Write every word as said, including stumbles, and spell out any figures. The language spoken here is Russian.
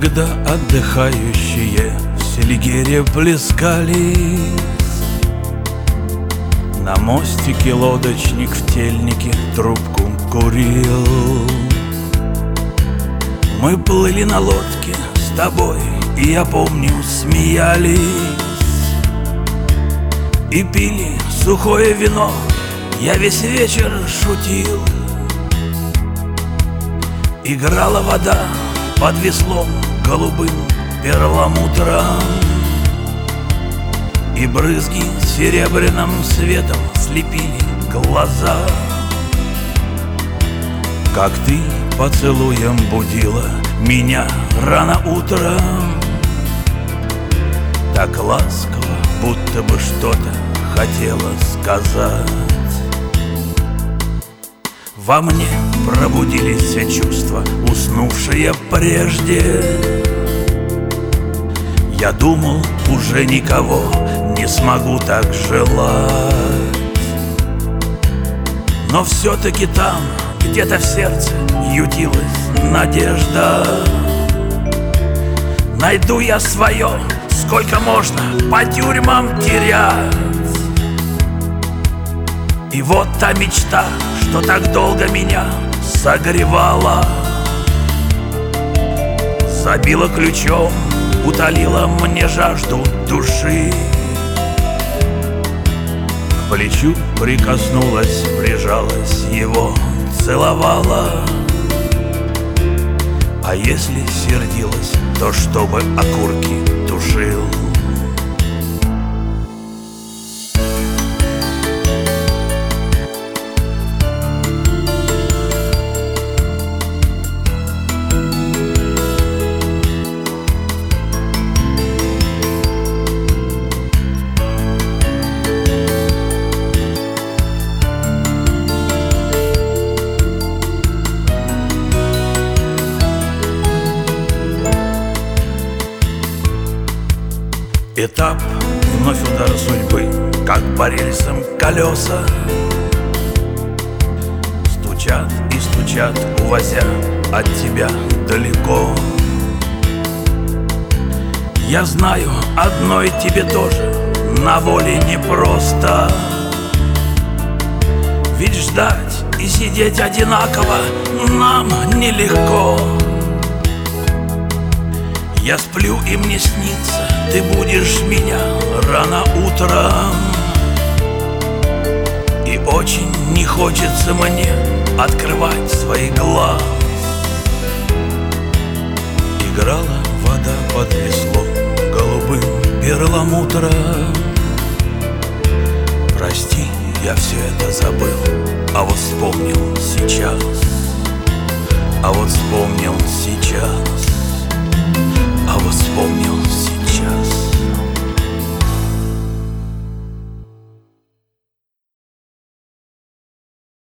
Когда отдыхающие в Селигере плескались, на мостике лодочник в тельнике трубку курил. Мы плыли на лодке с тобой, и я помню, смеялись и пили сухое вино. Я весь вечер шутил. Играла вода под веслом голубым перламутром, и брызги серебряным светом слепили глаза. Как ты поцелуем будила меня рано утром, так ласково, будто бы что-то хотела сказать. Во мне пробудились все чувства, уснувшие прежде. Я думал, уже никого не смогу так желать. Но все-таки там, где-то в сердце, ютилась надежда. Найду я свое, сколько можно по тюрьмам терять. И вот та мечта, что так долго меня согревала, забила ключом, утолила мне жажду души. К плечу прикоснулась, прижалась, его целовала. А если сердилась, то чтобы окурки тушил. Этап, вновь удар судьбы, как по рельсам колеса, стучат и стучат, увозя от тебя далеко. Я знаю, одной тебе тоже на воле непросто, ведь ждать и сидеть одинаково нам нелегко. Я сплю, и мне снится, ты будешь меня рано утром, и очень не хочется мне открывать свои глаз. Играла вода под веслом голубым перламутром. Прости, я все это забыл, а вот вспомнил сейчас, а вот вспомнил сейчас, а вот вспомнил